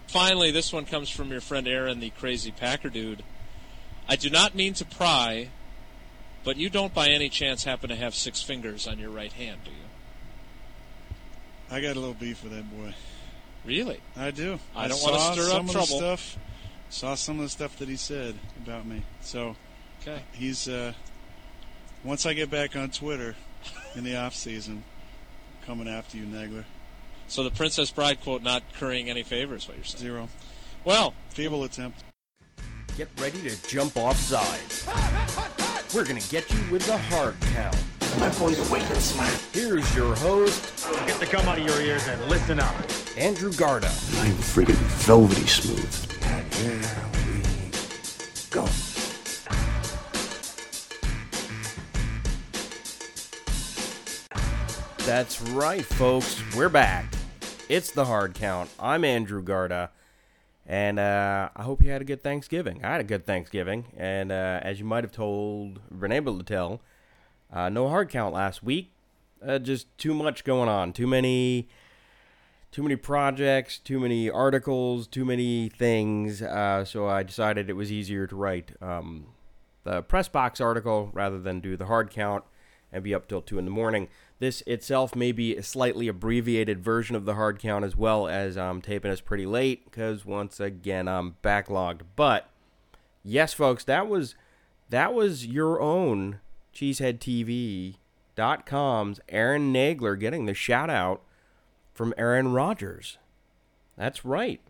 Finally, this one comes from your friend Aaron, the crazy Packer dude. I do not mean to pry, but you don't by any chance happen to have 6 fingers on your right hand, do you? I got a little beef with that boy. Really? I do. I don't want to stir up trouble. Saw some of the stuff that he said about me. So okay. He's once I get back on Twitter in the off season, coming after you, Nagler. So the Princess Bride quote not currying any favors, what you're saying? 0. Well, feeble attempt. Get ready to jump off sides. We're going to get you with the hard count. My boy's awake and smart. Here's your host. Get the gum out of your ears and listen up. Andrew Garda. I'm freaking velvety smooth. And here we go. That's right, folks. We're back. It's the hard count. I'm Andrew Garda. And I hope you had a good Thanksgiving. I had a good Thanksgiving. And as you might have been able to tell, no hard count last week. Just too much going on. Too many projects, too many articles, too many things. So I decided it was easier to write the press box article rather than do the hard count and be up till 2 in the morning. This itself may be a slightly abbreviated version of the hard count, as well as I'm taping this pretty late because once again I'm backlogged. But yes, folks, that was your own CheeseheadTV.com's Aaron Nagler getting the shout out from Aaron Rodgers. That's right.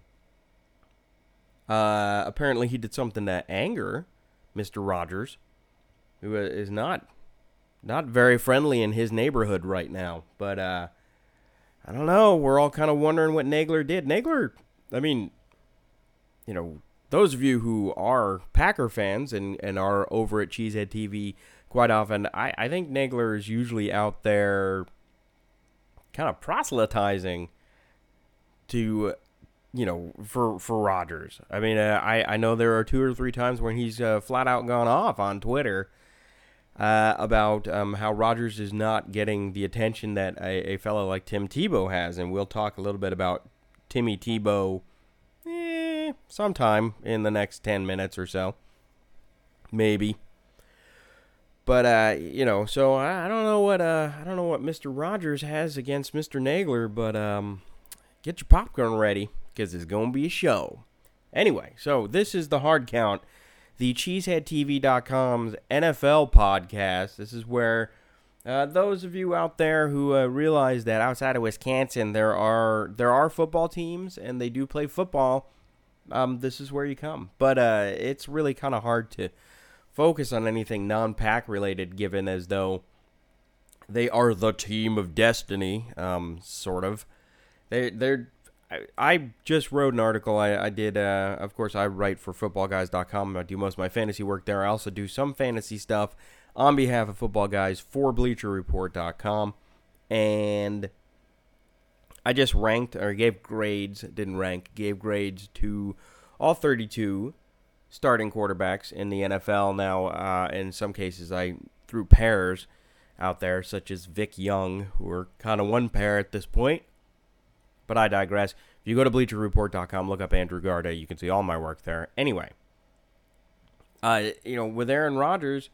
Apparently he did something to anger Mr. Rodgers, who is not very friendly in his neighborhood right now. But I don't know. We're all kind of wondering what Nagler did. Nagler, I mean, you know, those of you who are Packer fans and are over at Cheesehead TV quite often, I think Nagler is usually out there kind of proselytizing to, you know, for Rodgers. I mean, I know there are 2 or 3 times when he's flat out gone off on Twitter about how Rodgers is not getting the attention that a fellow like Tim Tebow has, and we'll talk a little bit about Timmy Tebow sometime in the next 10 minutes or so, maybe. But you know, so I don't know what Mr. Rodgers has against Mr. Nagler, but get your popcorn ready because it's gonna be a show. Anyway, so this is the hard count. The CheeseheadTV.com's NFL podcast. This is where those of you out there who realize that outside of Wisconsin there are football teams and they do play football, this is where you come. But it's really kind of hard to focus on anything non-Pack related, given as though they are the team of destiny, sort of. I just wrote an article. I did, of course, I write for footballguys.com. I do most of my fantasy work there. I also do some fantasy stuff on behalf of Football Guys for BleacherReport.com. And I just gave grades to all 32 starting quarterbacks in the NFL. Now, in some cases, I threw pairs out there, such as Vic Young, who are kind of one pair at this point. But I digress. If you go to BleacherReport.com, look up Andrew Garda, you can see all my work there. Anyway, you know, with Aaron Rodgers,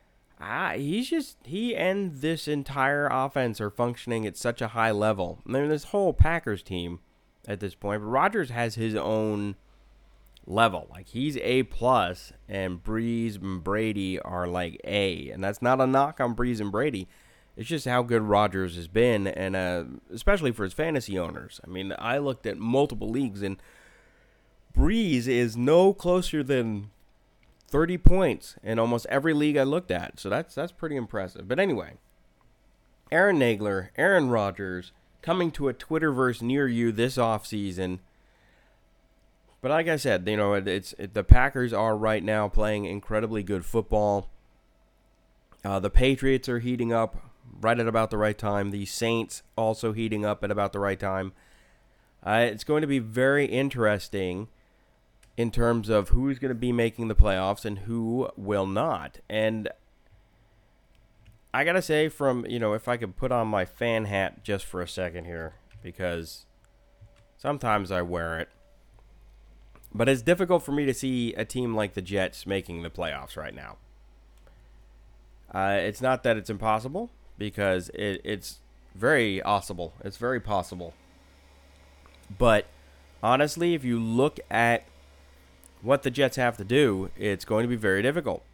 he and this entire offense are functioning at such a high level. I mean, this whole Packers team at this point, but Rodgers has his own level. Like, he's A+, and Breeze and Brady are like A. And that's not a knock on Breeze and Brady. It's just how good Rodgers has been, and especially for his fantasy owners. I mean, I looked at multiple leagues, and Breeze is no closer than 30 points in almost every league I looked at. So that's pretty impressive. But anyway, Aaron Nagler, Aaron Rodgers, coming to a Twitterverse near you this offseason. But like I said, you know, the Packers are right now playing incredibly good football. The Patriots are heating up right at about the right time. The Saints also heating up at about the right time. It's going to be very interesting in terms of who's going to be making the playoffs and who will not. And I got to say, from, you know, if I could put on my fan hat just for a second here, because sometimes I wear it. But it's difficult for me to see a team like the Jets making the playoffs right now. It's not that it's impossible, because it's very possible. It's very possible. But honestly, if you look at what the Jets have to do, it's going to be very difficult.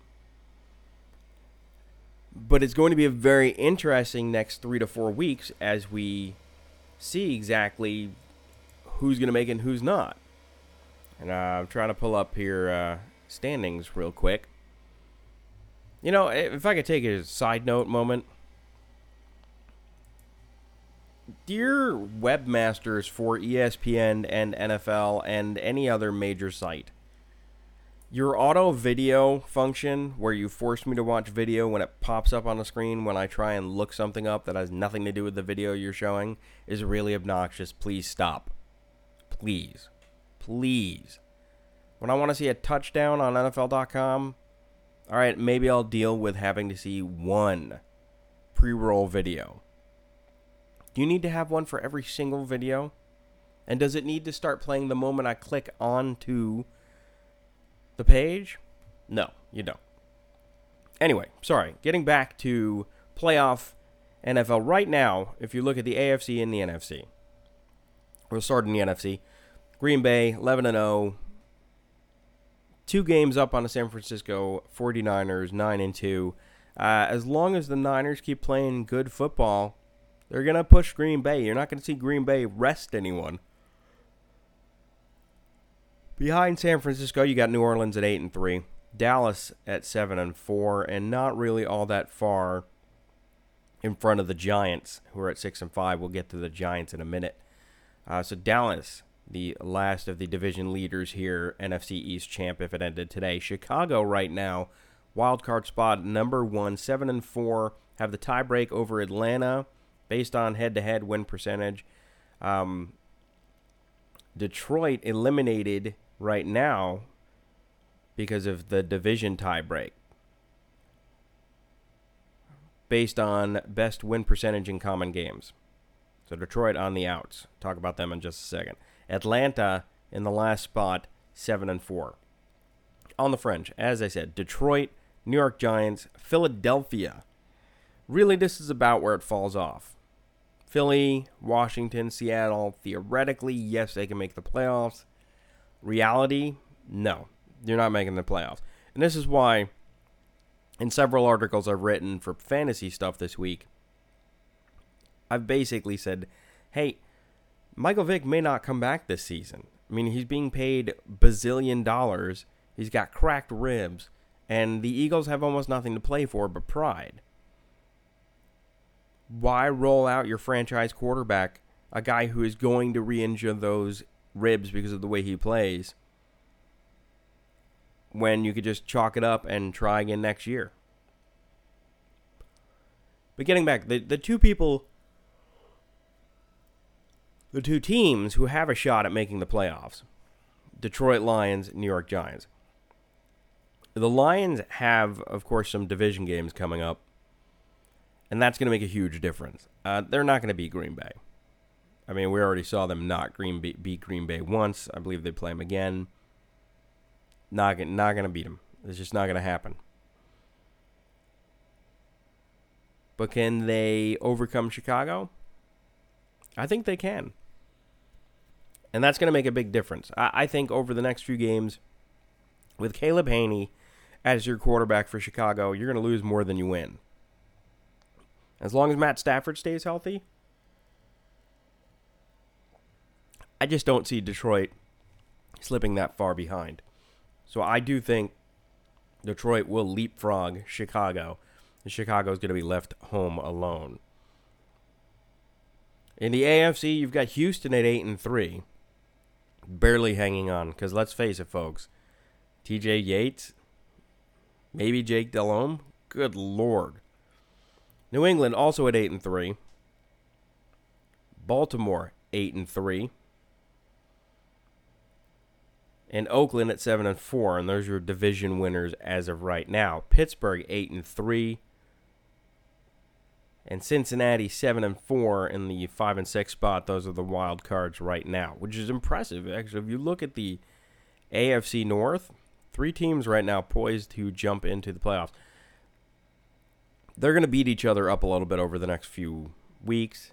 But it's going to be a very interesting next 3 to 4 weeks as we see exactly who's going to make it and who's not. And I'm trying to pull up here standings real quick. You know, if I could take a side note moment. Dear webmasters for ESPN and NFL and any other major site, your auto video function where you force me to watch video when it pops up on the screen when I try and look something up that has nothing to do with the video you're showing is really obnoxious. Please stop. Please. Please. When I want to see a touchdown on NFL.com, all right, maybe I'll deal with having to see one pre-roll video. Do you need to have one for every single video? And does it need to start playing the moment I click onto the page? No, you don't. Anyway, sorry. Getting back to playoff NFL right now, if you look at the AFC and the NFC. We'll start in the NFC. Green Bay, 11-0. 2 games up on the San Francisco 49ers, 9-2. As long as the Niners keep playing good football, they're going to push Green Bay. You're not going to see Green Bay rest anyone. Behind San Francisco, you got New Orleans at 8-3, Dallas at 7-4, and not really all that far in front of the Giants, who are at 6-5. We'll get to the Giants in a minute. So Dallas, the last of the division leaders here, NFC East champ if it ended today. Chicago right now, wild card spot number 1, 7-4, have the tiebreak over Atlanta based on head-to-head win percentage. Detroit eliminated right now because of the division tiebreak based on best win percentage in common games. So Detroit on the outs. Talk about them in just a second. Atlanta in the last spot, 7-4. On the fringe, as I said, Detroit, New York Giants, Philadelphia. Really, this is about where it falls off. Philly, Washington, Seattle, theoretically, yes, they can make the playoffs. Reality, no, you're not making the playoffs. And this is why, in several articles I've written for fantasy stuff this week, I've basically said, hey, Michael Vick may not come back this season. I mean, he's being paid bazillion dollars. He's got cracked ribs. And the Eagles have almost nothing to play for but pride. Why roll out your franchise quarterback, a guy who is going to re-injure those ribs because of the way he plays, when you could just chalk it up and try again next year? But getting back, the two teams who have a shot at making the playoffs, Detroit Lions, New York Giants. The Lions have, of course, some division games coming up, and that's going to make a huge difference. They're not going to beat Green Bay. I mean, we already saw them not beat Green Bay once. I believe they play them again. Not going to beat them. It's just not going to happen. But can they overcome Chicago? I think they can. And that's going to make a big difference. I think over the next few games, with Caleb Haney as your quarterback for Chicago, you're going to lose more than you win. As long as Matt Stafford stays healthy, I just don't see Detroit slipping that far behind. So I do think Detroit will leapfrog Chicago, and Chicago is going to be left home alone. In the AFC, you've got Houston at 8-3, barely hanging on. Because let's face it, folks, T.J. Yates, maybe Jake Delhomme, good Lord. New England also at 8-3. Baltimore 8-3. And Oakland at 7-4, and those are your division winners as of right now. Pittsburgh 8-3. And Cincinnati 7-4 in the 5-6 spot. Those are the wild cards right now, which is impressive. Actually, if you look at the AFC North, 3 teams right now poised to jump into the playoffs. They're going to beat each other up a little bit over the next few weeks.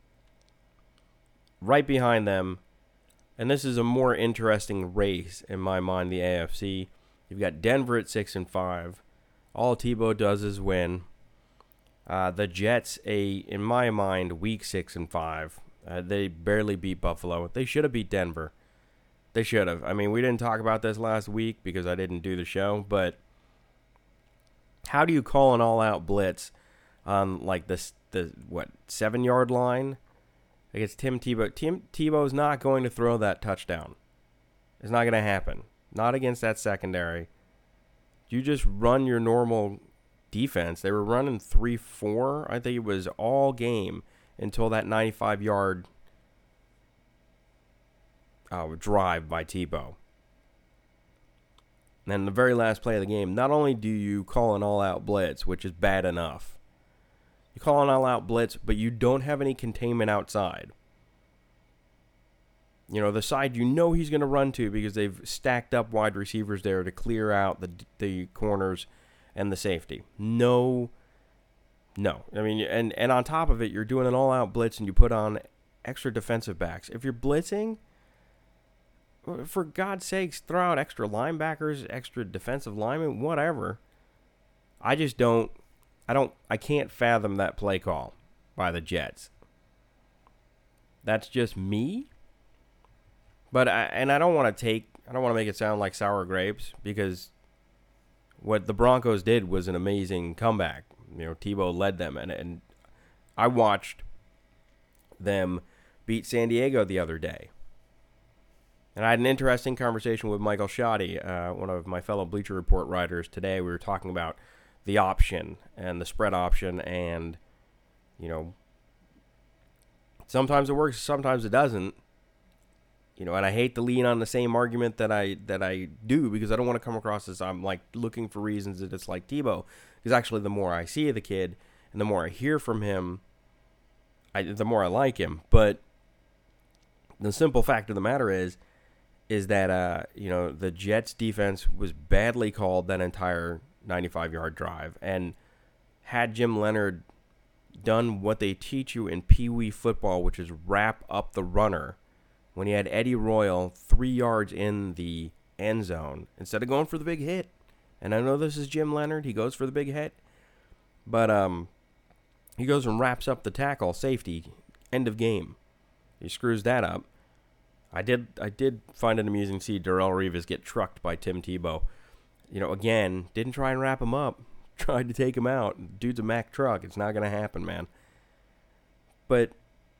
Right behind them, and this is a more interesting race in my mind, the AFC. You've got Denver at 6-5. All Tebow does is win. The Jets, in my mind, weak 6-5. They barely beat Buffalo. They should have beat Denver. They should have. I mean, we didn't talk about this last week because I didn't do the show, but how do you call an all-out blitz on like the 7-yard line against Tim Tebow? Tim Tebow's not going to throw that touchdown. It's not going to happen. Not against that secondary. You just run your normal defense. They were running 3-4. I think it was all game until that 95-yard drive by Tebow. And then the very last play of the game, not only do you call an all-out blitz, which is bad enough, you call an all-out blitz, but you don't have any containment outside. You know, the side you know he's going to run to because they've stacked up wide receivers there to clear out the corners and the safety. No. I mean, and on top of it, you're doing an all-out blitz and you put on extra defensive backs. If you're blitzing, for God's sakes, throw out extra linebackers, extra defensive linemen, whatever. I can't fathom that play call by the Jets. That's just me. But I don't want to make it sound like sour grapes, because what the Broncos did was an amazing comeback. You know, Tebow led them, and I watched them beat San Diego the other day. And I had an interesting conversation with Michael Shoddy, one of my fellow Bleacher Report writers today. We were talking about the option and the spread option, and, you know, sometimes it works, sometimes it doesn't. You know, and I hate to lean on the same argument that I do, because I don't want to come across as I'm like looking for reasons that it's like Tebow. Because actually, the more I see of the kid and the more I hear from him, the more I like him. But the simple fact of the matter is that you know, the Jets defense was badly called that entire 95-yard drive, and had Jim Leonard done what they teach you in Pee Wee football, which is wrap up the runner. When he had Eddie Royal 3 yards in the end zone, instead of going for the big hit. And I know this is Jim Leonard. He goes for the big hit. But he goes and wraps up the tackle, safety, end of game. He screws that up. I did find it amusing to see Darrelle Revis get trucked by Tim Tebow. You know, again, didn't try and wrap him up. Tried to take him out. Dude's a Mack truck. It's not going to happen, man. But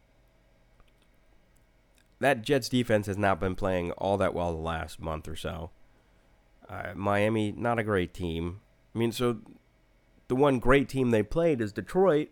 that Jets defense has not been playing all that well the last month or so. Miami, not a great team. I mean, so the one great team they played is Detroit.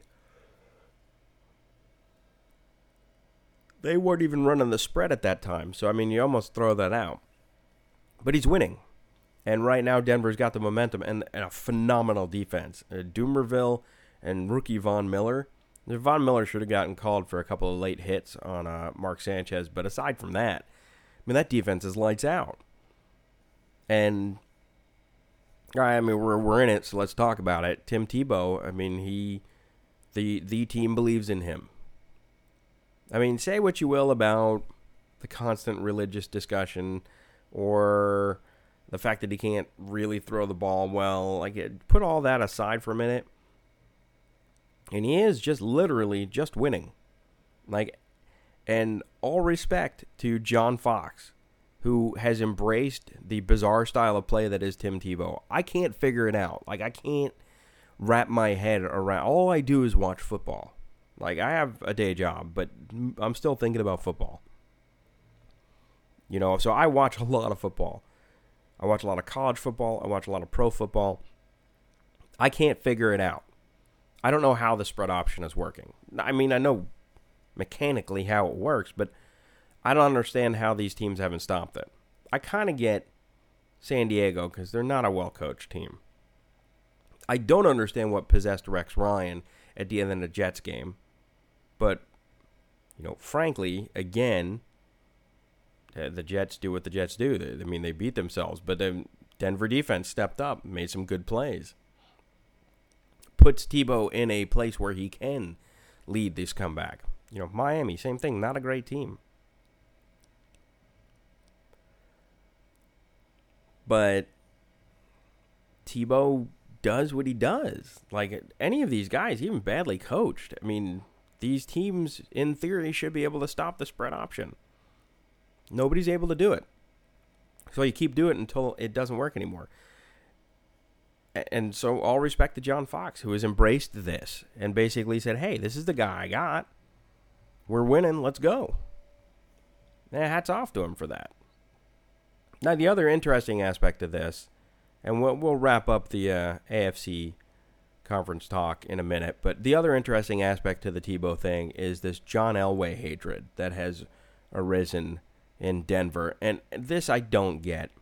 They weren't even running the spread at that time. So, I mean, you almost throw that out. But he's winning. And right now, Denver's got the momentum and a phenomenal defense. Dumerville and rookie Von Miller. Von Miller should have gotten called for a couple of late hits on Mark Sanchez, but aside from that, I mean, that defense is lights out. And I mean, we're in it, so let's talk about it. Tim Tebow, I mean, the team believes in him. I mean, say what you will about the constant religious discussion or the fact that he can't really throw the ball well. Like, put all that aside for a minute. And he is just literally just winning. Like, and all respect to John Fox, who has embraced the bizarre style of play that is Tim Tebow. I can't figure it out. Like, I can't wrap my head around. All I do is watch football. Like, I have a day job, but I'm still thinking about football. You know, so I watch a lot of football. I watch a lot of college football. I watch a lot of pro football. I can't figure it out. I don't know how the spread option is working. I mean, I know mechanically how it works, but I don't understand how these teams haven't stopped it. I kind of get San Diego because they're not a well-coached team. I don't understand what possessed Rex Ryan at the end of the Jets game. But, you know, frankly, again, The Jets do what the Jets do. They beat themselves, but the Denver defense stepped up, made some good plays. Puts Tebow in a place where he can lead this comeback. Miami, same thing, not a great team. But Tebow does what he does. Like any of these guys, even badly coached. These teams, in theory, should be able to stop the spread option. Nobody's able to do it. So you keep doing it until it doesn't work anymore. And so all respect to John Fox, who has embraced this and basically said, hey, this is the guy I got. We're winning. Let's go. Hats off to him for that. Now, the other interesting aspect of this, and we'll wrap up the AFC conference talk in a minute, but the other interesting aspect to the Tebow thing is this John Elway hatred that has arisen in Denver, and this I don't get.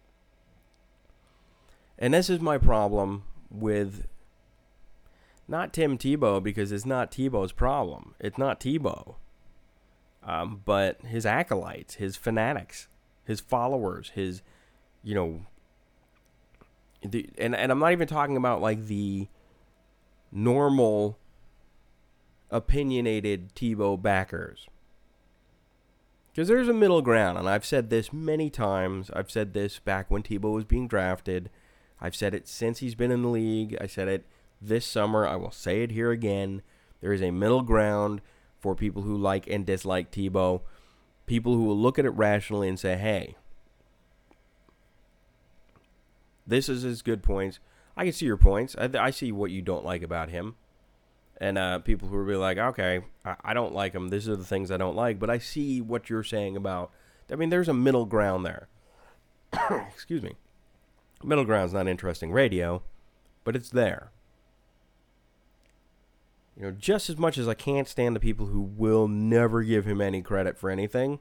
And this is my problem with not Tim Tebow, because it's not Tebow's problem. It's not Tebow. But his acolytes, his fanatics, his followers, his, and I'm not even talking about like the normal opinionated Tebow backers. Because there's a middle ground, and I've said this many times. I've said this back when Tebow was being drafted. I've said it since he's been in the league. I said it this summer. I will say it here again. There is a middle ground for people who like and dislike Tebow. People who will look at it rationally and say, hey, this is his good points. I can see your points. I see what you don't like about him. And people who will be like, okay, I don't like him. These are the things I don't like. But I see what you're saying about. There's a middle ground there. Excuse me. Middle ground's not interesting radio, but it's there. Just as much as I can't stand the people who will never give him any credit for anything,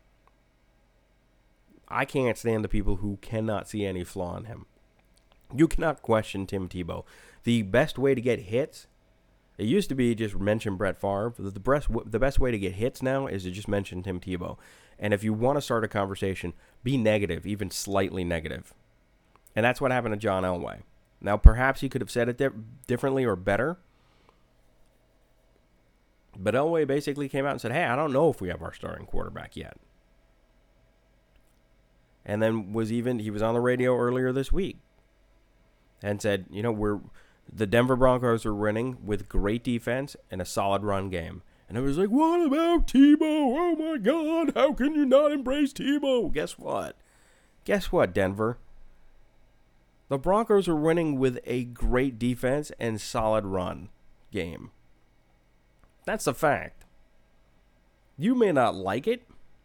I can't stand the people who cannot see any flaw in him. You cannot question Tim Tebow. The best way to get hits, it used to be just mention Brett Favre. The best way to get hits now is to just mention Tim Tebow. And if you want to start a conversation, be negative, even slightly negative. And that's what happened to John Elway. Now, perhaps he could have said it differently or better. But Elway basically came out and said, hey, I don't know if we have our starting quarterback yet. And then he was on the radio earlier this week and said, the Denver Broncos are winning with great defense and a solid run game. And it was like, what about Tebow? Oh, my God, how can you not embrace Tebow? Guess what, Denver? The Broncos are winning with a great defense and solid run game. That's a fact. You may not like it,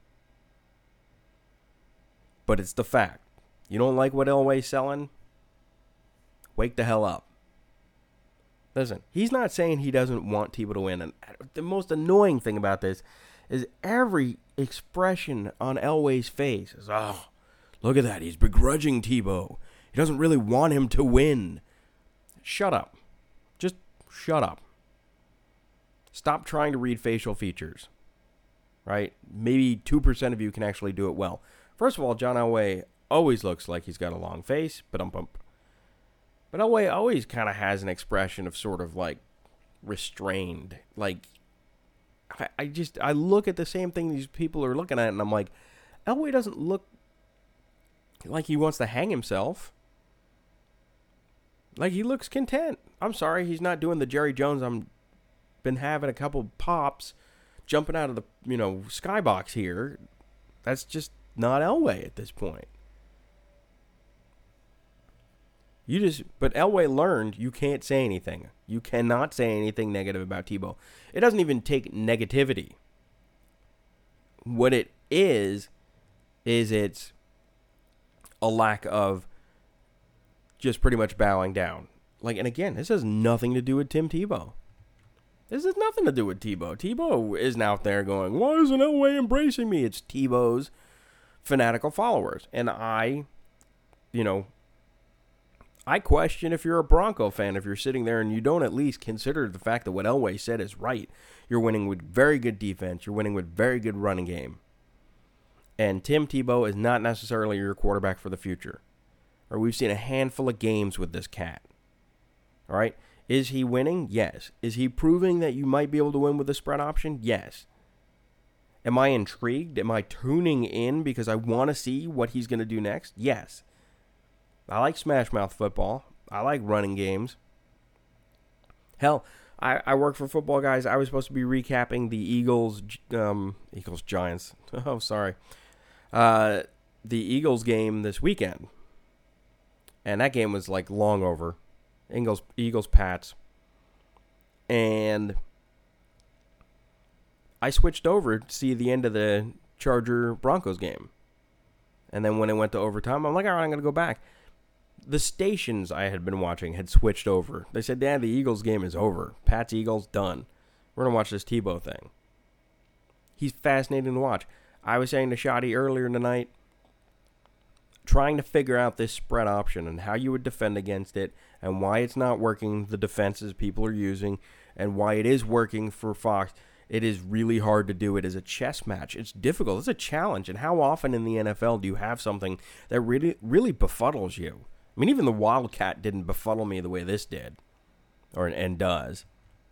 but it's the fact. You don't like what Elway's selling? Wake the hell up. Listen, he's not saying he doesn't want Tebow to win. And the most annoying thing about this is every expression on Elway's face is, oh, look at that. He's begrudging Tebow. He doesn't really want him to win. Shut up. Just shut up. Stop trying to read facial features. Right? Maybe 2% of you can actually do it well. First of all, John Elway always looks like he's got a long face. But Elway always kind of has an expression of sort of like restrained. Like, I look at the same thing these people are looking at, and I'm like, Elway doesn't look like he wants to hang himself. Like, he looks content. I'm sorry, he's not doing the Jerry Jones. I'm been having a couple pops, jumping out of the skybox here. That's just not Elway at this point. But Elway learned you can't say anything. You cannot say anything negative about Tebow. It doesn't even take negativity. What it is it's a lack of just pretty much bowing down. And again, this has nothing to do with Tim Tebow. This has nothing to do with Tebow. Tebow isn't out there going, why isn't Elway embracing me? It's Tebow's fanatical followers. And I question if you're a Bronco fan, if you're sitting there and you don't at least consider the fact that what Elway said is right. You're winning with very good defense. You're winning with very good running game. And Tim Tebow is not necessarily your quarterback for the future. Or we've seen a handful of games with this cat. All right? Is he winning? Yes. Is he proving that you might be able to win with the spread option? Yes. Am I intrigued? Am I tuning in because I want to see what he's going to do next? Yes. I like smash mouth football. I like running games. Hell, I work for Football Guys. I was supposed to be recapping the Eagles-Giants. Oh, sorry. The Eagles game this weekend. And that game was like long over. Eagles-Pats. And I switched over to see the end of the Charger-Broncos game. And then when it went to overtime, I'm like, all right, I'm going to go back. The stations I had been watching had switched over. They said, Dad, the Eagles game is over. Pats-Eagles, done. We're going to watch this Tebow thing. He's fascinating to watch. I was saying to Shotty earlier tonight, trying to figure out this spread option and how you would defend against it and why it's not working, the defenses people are using, and why it is working for Fox. It is really hard to do it as a chess match. It's difficult. It's a challenge. And how often in the NFL do you have something that really, really befuddles you? I mean, even the Wildcat didn't befuddle me the way this did, and does.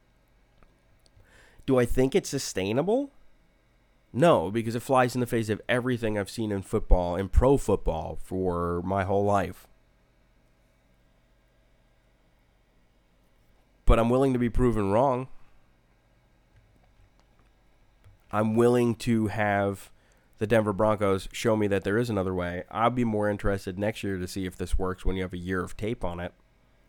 Do I think it's sustainable? No, because it flies in the face of everything I've seen in football, in pro football, for my whole life. But I'm willing to be proven wrong. I'm willing to have the Denver Broncos show me that there is another way. I'll be more interested next year to see if this works when you have a year of tape on it.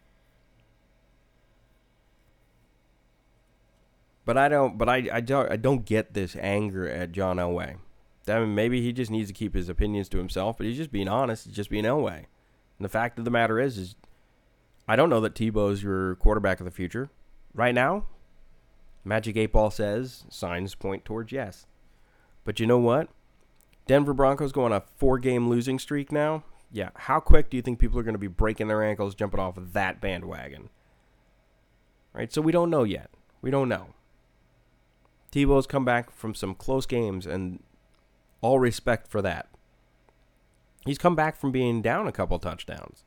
But I don't get this anger at John Elway. I mean, maybe he just needs to keep his opinions to himself, but he's just being honest. He's just being Elway. And the fact of the matter is I don't know that Tebow's your quarterback of the future. Right now, Magic 8 Ball says signs point towards yes. But you know what? Denver Broncos go on a 4-game losing streak now. Yeah, how quick do you think people are going to be breaking their ankles jumping off of that bandwagon? Right, so we don't know yet. We don't know. Tebow's come back from some close games, and all respect for that. He's come back from being down a couple touchdowns.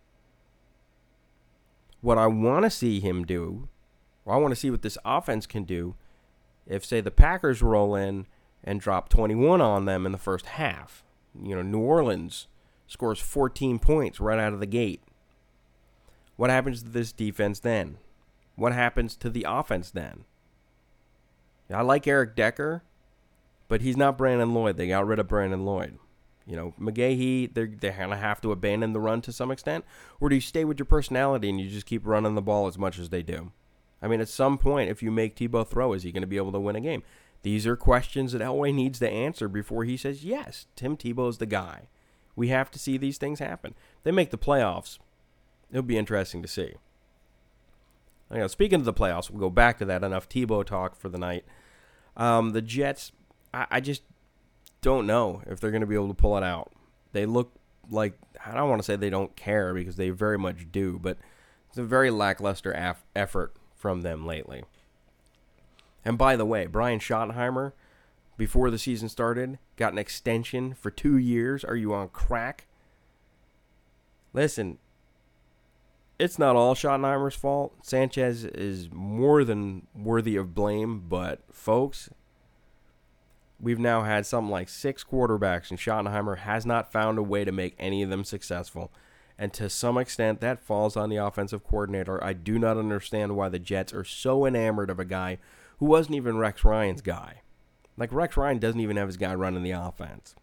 What I want to see him do, or I want to see what this offense can do, if, say, the Packers roll in and drop 21 on them in the first half. You know, New Orleans scores 14 points right out of the gate. What happens to this defense then? What happens to the offense then? I like Eric Decker, but he's not Brandon Lloyd. They got rid of Brandon Lloyd. You know, McGahee, they're going to have to abandon the run to some extent. Or do you stay with your personality and you just keep running the ball as much as they do? I mean, at some point, if you make Tebow throw, is he going to be able to win a game? These are questions that Elway needs to answer before he says, yes, Tim Tebow is the guy. We have to see these things happen. They make the playoffs. It'll be interesting to see. You know, speaking of the playoffs, we'll go back to that. Enough Tebow talk for the night. The Jets, I just don't know if they're going to be able to pull it out. They look like, I don't want to say they don't care because they very much do, but it's a very lackluster effort from them lately. And by the way, Brian Schottenheimer, before the season started, got an extension for 2 years. Are you on crack? Listen, it's not all Schottenheimer's fault. Sanchez is more than worthy of blame, but folks, we've now had something like 6 quarterbacks, and Schottenheimer has not found a way to make any of them successful. And to some extent, that falls on the offensive coordinator. I do not understand why the Jets are so enamored of a guy who wasn't even Rex Ryan's guy. Like, Rex Ryan doesn't even have his guy running the offense.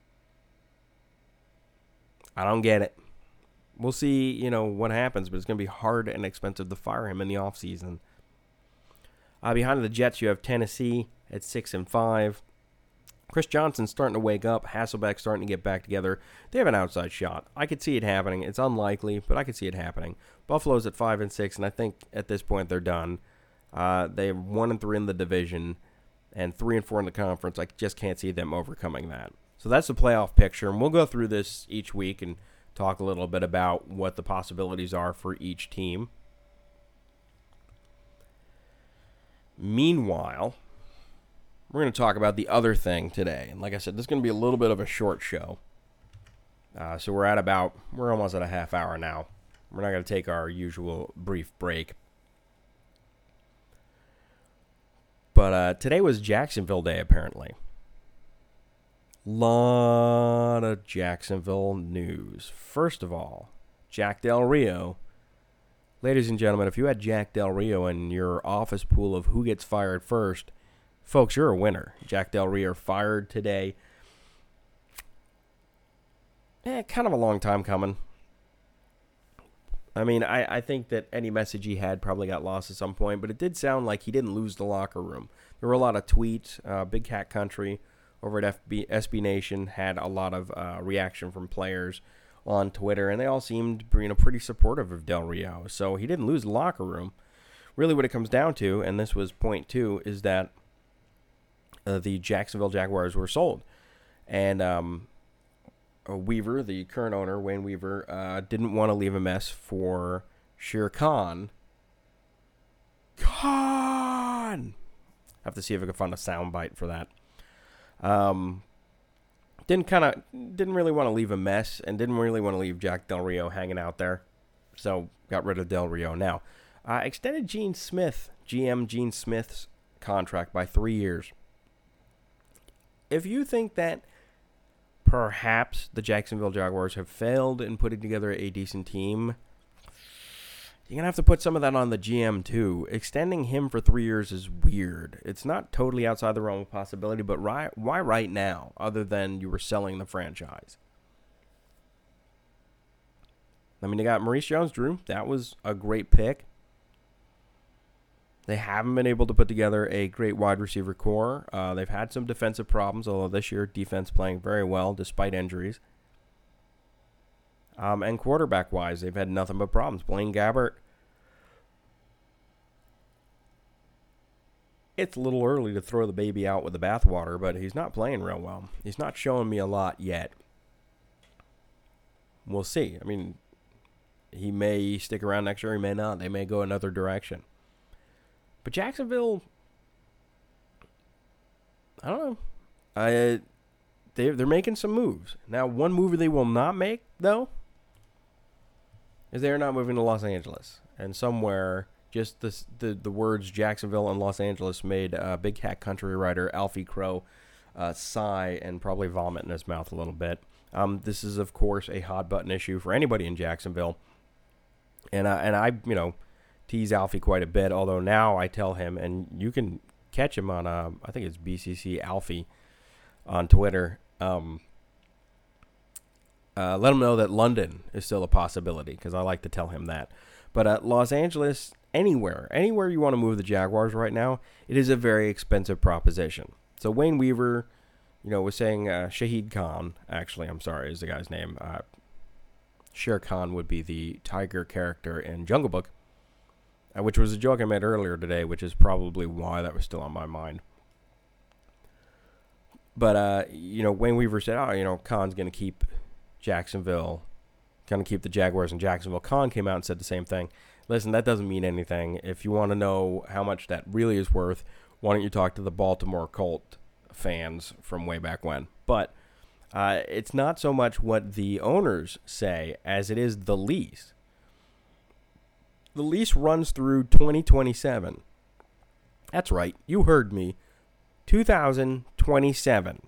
I don't get it. We'll see, you know, what happens, but it's going to be hard and expensive to fire him in the offseason. Behind the Jets, you have Tennessee at 6-5. Chris Johnson's starting to wake up. Hasselbeck's starting to get back together. They have an outside shot. I could see it happening. It's unlikely, but I could see it happening. Buffalo's at 5-6, and I think at this point they're done. They're 1-3 in the division and 3-4 in the conference. I just can't see them overcoming that. So that's the playoff picture, and we'll go through this each week and talk a little bit about what the possibilities are for each team. Meanwhile, we're going to talk about the other thing today. And like I said, this is going to be a little bit of a short show. So we're almost at a half hour now. We're not going to take our usual brief break. But today was Jacksonville Day, apparently. Lot of Jacksonville news. First of all, Jack Del Rio. Ladies and gentlemen, if you had Jack Del Rio in your office pool of who gets fired first, folks, you're a winner. Jack Del Rio fired today. Kind of a long time coming. I mean, I think that any message he had probably got lost at some point, but it did sound like he didn't lose the locker room. There were a lot of tweets. Big Cat Country over at SB Nation had a lot of reaction from players on Twitter, and they all seemed pretty supportive of Del Rio. So he didn't lose the locker room. Really what it comes down to, and this was point 2, is that the Jacksonville Jaguars were sold. And Weaver, the current owner, Wayne Weaver, didn't want to leave a mess for Shere Khan. Khan! I have to see if I can find a soundbite for that. Didn't really want to leave a mess, and didn't really want to leave Jack Del Rio hanging out there. So got rid of Del Rio. Now, extended GM Gene Smith's contract by 3 years. If you think that perhaps the Jacksonville Jaguars have failed in putting together a decent team, you're going to have to put some of that on the GM too. Extending him for 3 years is weird. It's not totally outside the realm of possibility, but why right now, other than you were selling the franchise? I mean, they got Maurice Jones-Drew. That was a great pick. They haven't been able to put together a great wide receiver core. They've had some defensive problems, although this year defense playing very well despite injuries. And quarterback-wise, they've had nothing but problems. Blaine Gabbert, it's a little early to throw the baby out with the bathwater, but he's not playing real well. He's not showing me a lot yet. We'll see. I mean, he may stick around next year, he may not. They may go another direction. But Jacksonville, I don't know. They're making some moves. Now, one move they will not make, though, is they're not moving to Los Angeles. And somewhere, just the words Jacksonville and Los Angeles made Big Cat Country writer Alfie Crow sigh and probably vomit in his mouth a little bit. This is, of course, a hot-button issue for anybody in Jacksonville. And I tease Alfie quite a bit, although now I tell him, and you can catch him on, I think it's BCC Alfie on Twitter. Let him know that London is still a possibility, because I like to tell him that. But Los Angeles, anywhere you want to move the Jaguars right now, it is a very expensive proposition. So Wayne Weaver, was saying Shahid Khan, actually, I'm sorry, is the guy's name. Shere Khan would be the tiger character in Jungle Book, which was a joke I made earlier today, which is probably why that was still on my mind. But, Wayne Weaver said, Khan's going to keep Jacksonville, going to keep the Jaguars in Jacksonville. Khan came out and said the same thing. Listen, that doesn't mean anything. If you want to know how much that really is worth, why don't you talk to the Baltimore Colt fans from way back when? But it's not so much what the owners say as it is the lease. The lease runs through 2027. That's right. You heard me. 2027.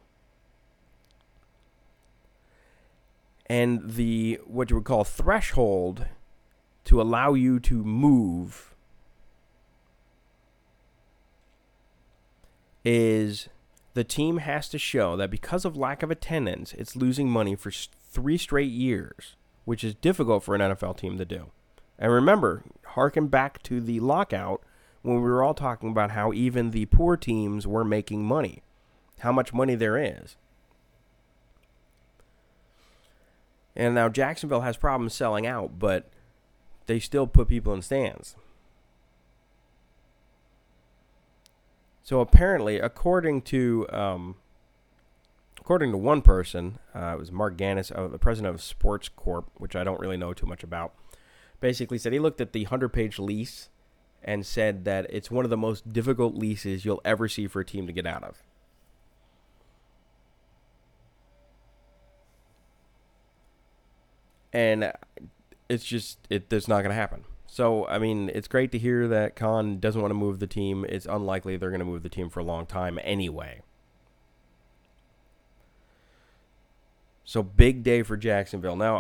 And the, what you would call threshold to allow you to move is the team has to show that because of lack of attendance, it's losing money for 3 straight years, which is difficult for an NFL team to do. And remember, harken back to the lockout when we were all talking about how even the poor teams were making money, how much money there is. And now Jacksonville has problems selling out, but they still put people in stands. So apparently, according to one person, it was Mark Gannis, the president of Sports Corp, which I don't really know too much about, basically said he looked at the 100-page lease and said that it's one of the most difficult leases you'll ever see for a team to get out of. And it's not going to happen. So, I mean, it's great to hear that Khan doesn't want to move the team. It's unlikely they're going to move the team for a long time anyway. So, big day for Jacksonville. Now,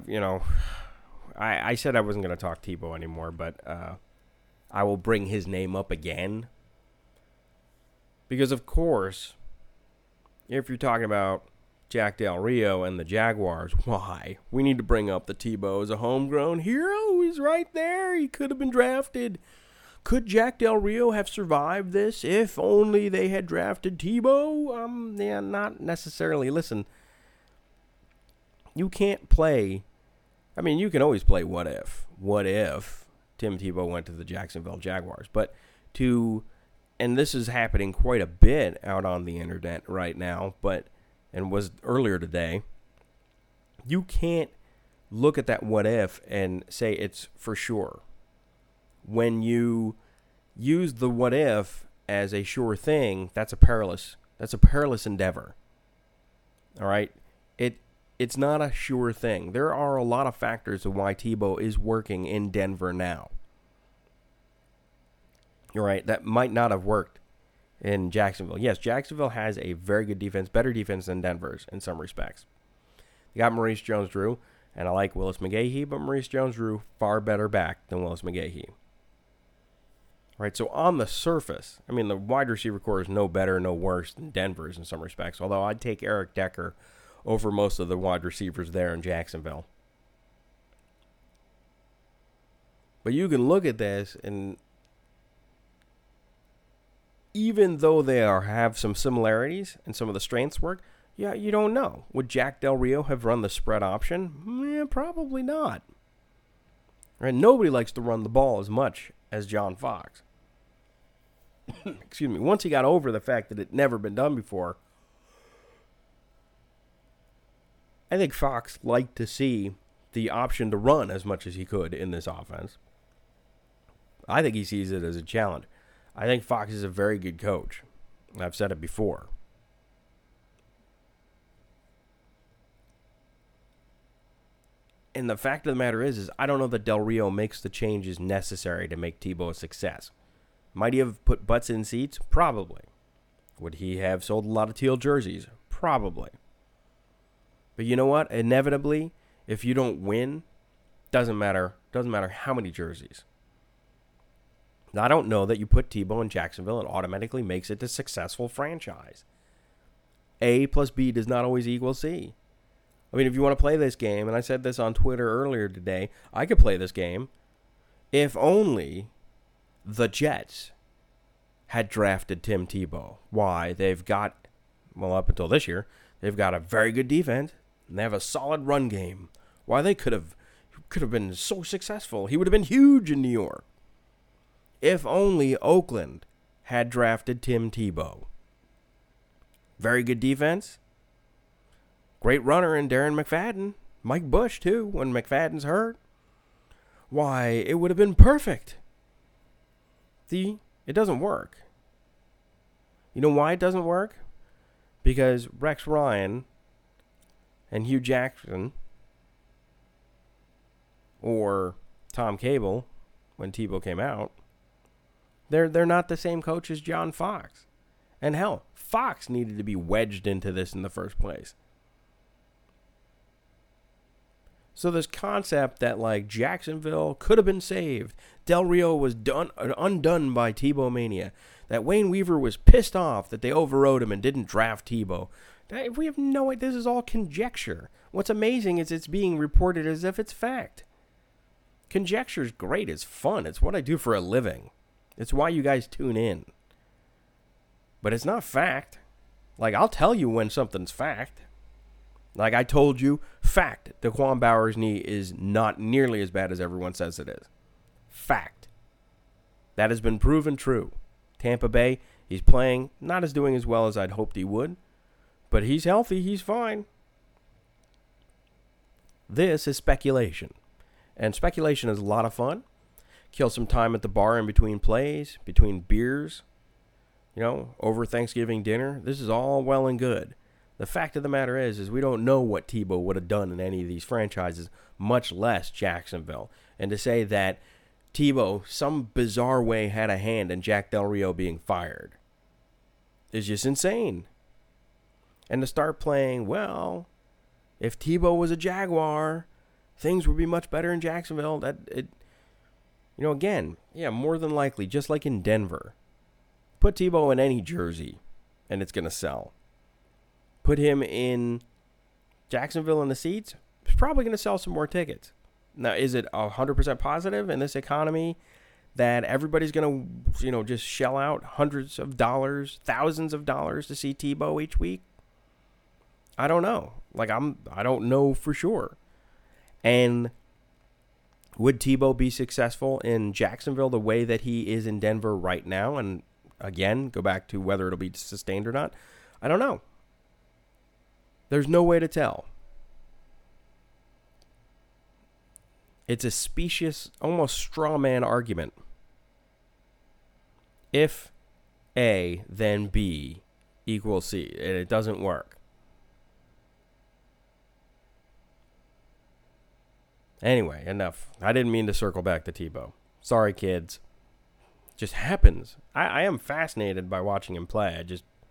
I said I wasn't going to talk Tebow anymore, but I will bring his name up again. Because, of course, if you're talking about Jack Del Rio and the Jaguars, why? We need to bring up the Tebow as a homegrown hero. He's right there. He could have been drafted. Could Jack Del Rio have survived this if only they had drafted Tebow? Yeah, not necessarily. Listen, you can't play. I mean, you can always play what if. What if Tim Tebow went to the Jacksonville Jaguars? But and this is happening quite a bit out on the internet right now, and was earlier today, you can't look at that what if and say it's for sure. When you use the what if as a sure thing, that's a perilous endeavor. All right? It's not a sure thing. There are a lot of factors of why Tebow is working in Denver now. You're right, that might not have worked in Jacksonville. Yes, Jacksonville has a very good defense, better defense than Denver's in some respects. You got Maurice Jones-Drew, and I like Willis McGahee, but Maurice Jones-Drew, far better back than Willis McGahee. Right, so on the surface, I mean, the wide receiver core is no better, no worse than Denver's in some respects, although I'd take Eric Decker over most of the wide receivers there in Jacksonville. But you can look at this, and even though they have some similarities and some of the strengths work, yeah, you don't know. Would Jack Del Rio have run the spread option? Yeah, probably not. Right? Nobody likes to run the ball as much as John Fox. Excuse me. Once he got over the fact that it never been done before, I think Fox liked to see the option to run as much as he could in this offense. I think he sees it as a challenge. I think Fox is a very good coach. I've said it before. And the fact of the matter is I don't know that Del Rio makes the changes necessary to make Tebow a success. Might he have put butts in seats? Probably. Would he have sold a lot of teal jerseys? Probably. But you know what? Inevitably, if you don't win, doesn't matter how many jerseys. Now, I don't know that you put Tebow in Jacksonville and automatically makes it a successful franchise. A plus B does not always equal C. I mean, if you want to play this game, and I said this on Twitter earlier today, I could play this game if only the Jets had drafted Tim Tebow. Why? They've got, well, up until this year, they've got a very good defense, and they have a solid run game. Why, they could have been so successful. He would have been huge in New York. If only Oakland had drafted Tim Tebow. Very good defense. Great runner in Darren McFadden. Mike Bush, too, when McFadden's hurt. Why, it would have been perfect. See, it doesn't work. You know why it doesn't work? Because Rex Ryan and Hugh Jackson, or Tom Cable, when Tebow came out, they're not the same coach as John Fox. And hell, Fox needed to be wedged into this in the first place. So this concept that, like, Jacksonville could have been saved, Del Rio was undone by Tebow mania, that Wayne Weaver was pissed off that they overrode him and didn't draft Tebow. We have no idea. This is all conjecture. What's amazing is it's being reported as if it's fact. Conjecture is great. It's fun. It's what I do for a living. It's why you guys tune in. But it's not fact. Like, I'll tell you when something's fact. Like I told you, fact, Daquan Bowers' knee is not nearly as bad as everyone says it is. Fact. That has been proven true. Tampa Bay, he's playing, not as doing as well as I'd hoped he would, but he's healthy, he's fine. This is speculation. And speculation is a lot of fun. Kill some time at the bar in between plays, between beers, over Thanksgiving dinner. This is all well and good. The fact of the matter is we don't know what Tebow would have done in any of these franchises, much less Jacksonville. And to say that Tebow, some bizarre way, had a hand in Jack Del Rio being fired is just insane. And to start playing, well, if Tebow was a Jaguar, things would be much better in Jacksonville. Again, more than likely, just like in Denver, put Tebow in any jersey, and it's going to sell. Put him in Jacksonville in the seats, it's probably going to sell some more tickets. Now, is it 100% positive in this economy that everybody's going to, just shell out hundreds of dollars, thousands of dollars to see Tebow each week? I don't know. I don't know for sure. And would Tebow be successful in Jacksonville the way that he is in Denver right now? And again, go back to whether it'll be sustained or not. I don't know. There's no way to tell. It's a specious, almost straw man argument. If A, then B equals C, and it doesn't work. Anyway, enough. I didn't mean to circle back to Tebow. Sorry, kids. It just happens. I am fascinated by watching him play.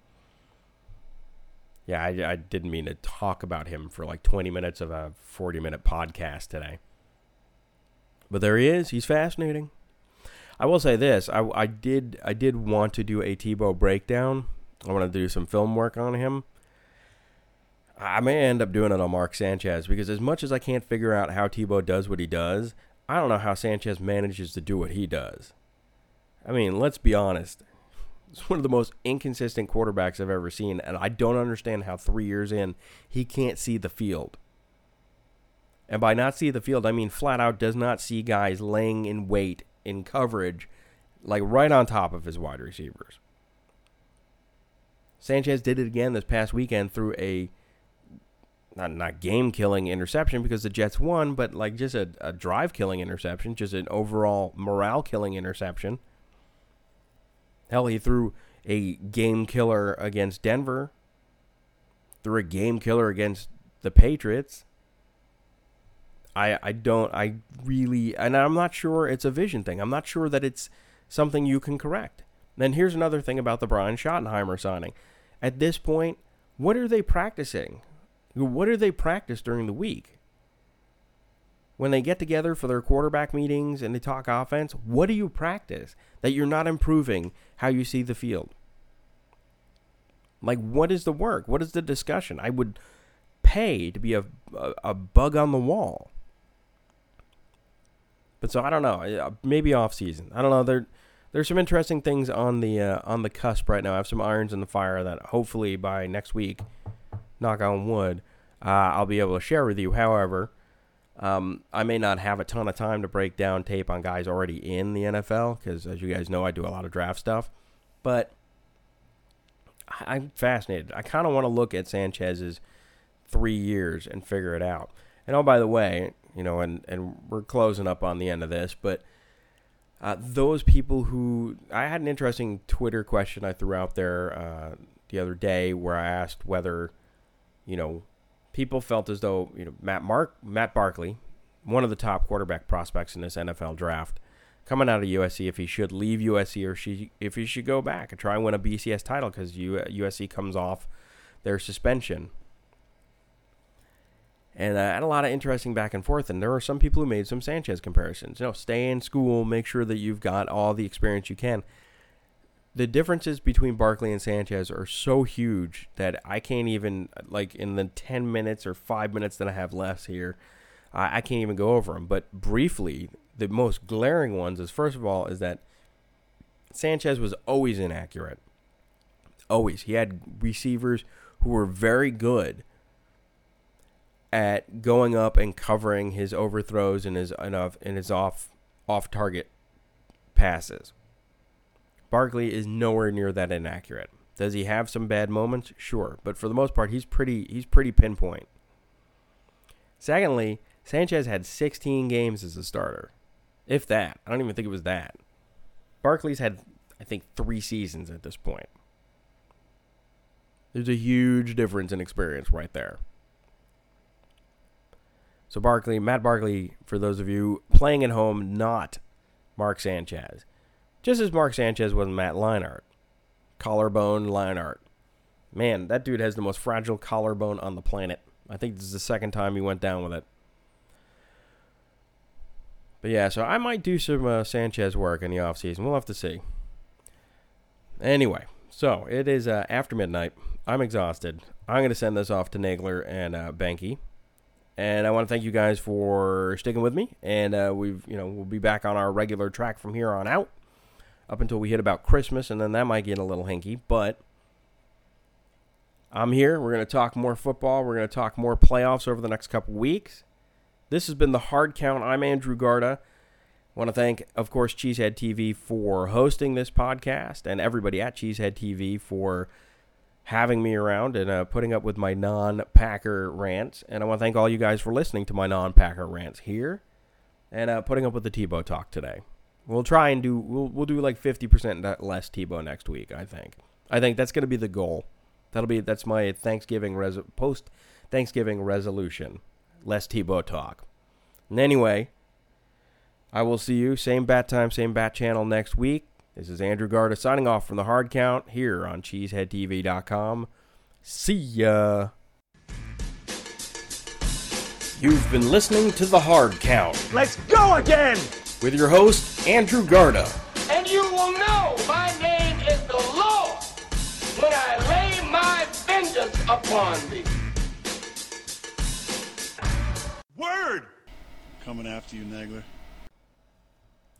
I didn't mean to talk about him for like 20 minutes of a 40-minute podcast today. But there he is. He's fascinating. I will say this. I did want to do a Tebow breakdown. I want to do some film work on him. I may end up doing it on Mark Sanchez because as much as I can't figure out how Tebow does what he does, I don't know how Sanchez manages to do what he does. I mean, let's be honest. He's one of the most inconsistent quarterbacks I've ever seen, and I don't understand how 3 years in he can't see the field. And by not see the field, I mean flat out does not see guys laying in wait in coverage, like right on top of his wide receivers. Sanchez did it again this past weekend through a not game-killing interception because the Jets won, but like just a drive-killing interception, just an overall morale-killing interception. Hell, he threw a game-killer against Denver, threw a game-killer against the Patriots. And I'm not sure it's a vision thing. I'm not sure that it's something you can correct. Then here's another thing about the Brian Schottenheimer signing. At this point, what are they practicing? What do they practice during the week? When they get together for their quarterback meetings and they talk offense, what do you practice that you're not improving how you see the field? Like, what is the work? What is the discussion? I would pay to be a bug on the wall. But so I don't know. Maybe off season. I don't know. There's some interesting things on the cusp right now. I have some irons in the fire that hopefully by next week, knock on wood, I'll be able to share with you. However, I may not have a ton of time to break down tape on guys already in the NFL because, as you guys know, I do a lot of draft stuff. But I'm fascinated. I kind of want to look at Sanchez's 3 years and figure it out. And oh, by the way, and we're closing up on the end of this, but those people who I had an interesting Twitter question I threw out there the other day where I asked whether, people felt as though, Matt Barkley, one of the top quarterback prospects in this NFL draft, coming out of USC, if he should leave USC or if he should go back and try and win a BCS title because USC comes off their suspension. And I had a lot of interesting back and forth, and there are some people who made some Sanchez comparisons. Stay in school, make sure that you've got all the experience you can. The differences between Barkley and Sanchez are so huge that I can't even, in the 10 minutes or 5 minutes that I have left here, I can't even go over them. But briefly, the most glaring ones is, first of all, is that Sanchez was always inaccurate. Always. He had receivers who were very good at going up and covering his overthrows and his off target passes. Barkley is nowhere near that inaccurate. Does he have some bad moments? Sure, but for the most part, he's pretty pinpoint. Secondly, Sanchez had 16 games as a starter, if that. I don't even think it was that. Barkley's had, I think, 3 seasons at this point. There's a huge difference in experience right there. So Matt Barkley, for those of you playing at home, not Mark Sanchez. Just as Mark Sanchez wasn't Matt Leinart. Collarbone Leinart. Man, that dude has the most fragile collarbone on the planet. I think this is the second time he went down with it. But yeah, so I might do some Sanchez work in the offseason. We'll have to see. Anyway, so it is after midnight. I'm exhausted. I'm going to send this off to Nagler and Banky. And I want to thank you guys for sticking with me. And we'll be back on our regular track from here on out, up until we hit about Christmas, and then that might get a little hinky. But I'm here. We're going to talk more football. We're going to talk more playoffs over the next couple weeks. This has been the Hard Count. I'm Andrew Garda. I want to thank, of course, Cheesehead TV for hosting this podcast, and everybody at Cheesehead TV for having me around and putting up with my non-Packer rants. And I want to thank all you guys for listening to my non-Packer rants here and putting up with the Tebow talk today. We'll try and we'll do like 50% less Tebow next week, I think. I think that's going to be the goal. That's my post-Thanksgiving resolution. Less Tebow talk. And anyway, I will see you same bat time, same bat channel next week. This is Andrew Garda signing off from the Hard Count here on CheeseheadTV.com. See ya. You've been listening to the Hard Count. Let's go again! With your host, Andrew Garda. And you will know my name is the Lord when I lay my vengeance upon thee. Word! Coming after you, Nagler.